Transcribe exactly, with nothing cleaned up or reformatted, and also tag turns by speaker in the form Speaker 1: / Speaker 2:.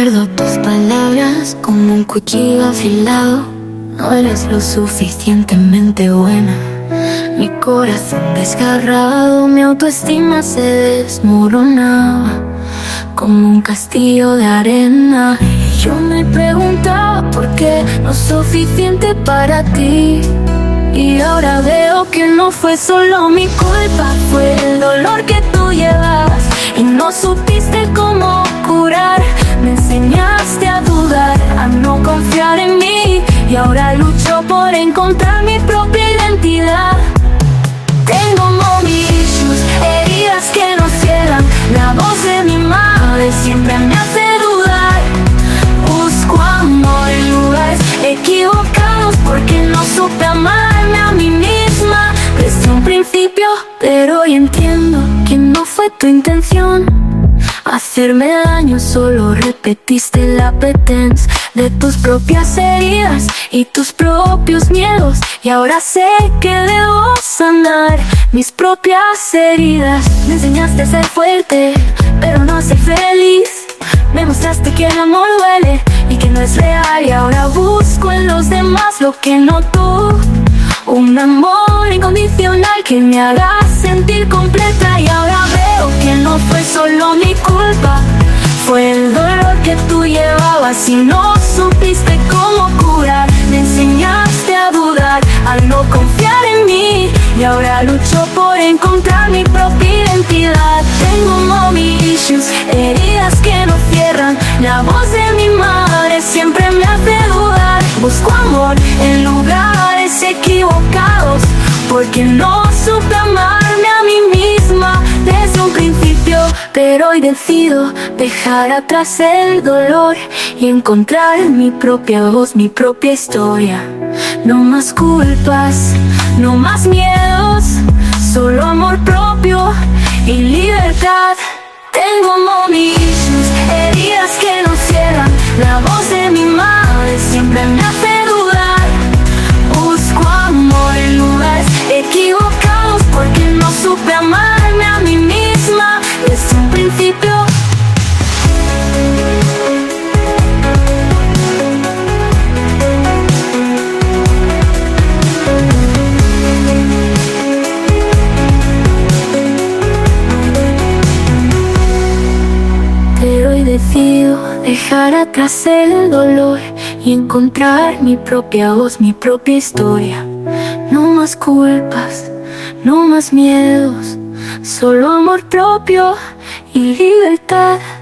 Speaker 1: Recuerdo tus palabras como un cuchillo afilado. No eres lo suficientemente buena. Mi corazón desgarrado, mi autoestima se desmoronaba como un castillo de arena. Y yo me preguntaba por qué no es suficiente para ti. Y ahora veo que no fue solo mi culpa, fue el dolor que tú llevabas y no supiste cómo curar. Me enseñaste a dudar, a no confiar en mí, y ahora lucho por encontrar mi propia identidad. Tengo mommy issues, heridas que no cierran. La voz de mi madre siempre me hace dudar. Busco amor en lugares equivocados porque no supe amarme a mí misma desde un principio. Pero hoy entiendo que no fue tu intención hacerme daño, solo repetiste la pretense de tus propias heridas y tus propios miedos. Y ahora sé que debo sanar mis propias heridas. Me enseñaste a ser fuerte, pero no a ser feliz. Me mostraste que el amor duele y que no es real. Y ahora busco en los demás lo que no tú. Un amor incondicional que me haga sentir completa. Y ahora veo que no fue solo mi culpa, fue el dolor que tú llevabas y no supiste cómo curar. Me enseñaste a dudar, a no confiar en mí, y ahora lucho por encontrar mi propia identidad. Tengo mommy issues, heridas que no cierran. La voz de mi madre siempre me hace dudar. Busco amor en lugares equivocados porque no supe amarme a mí misma desde un principio. Pero hoy decido dejar atrás el dolor y encontrar mi propia voz, mi propia historia. No más culpas, no más miedos, solo amor propio y libertad. Tengo mommy issues, heridas que no cierran. La voz de mi madre siempre me hace dudar. Busco amor en lugares equivocados porque no supe amarme a mí misma desde un principio. Pero hoy decido dejar atrás el dolor y encontrar mi propia voz, mi propia historia. No más culpas, no más miedos, solo amor propio y libertad.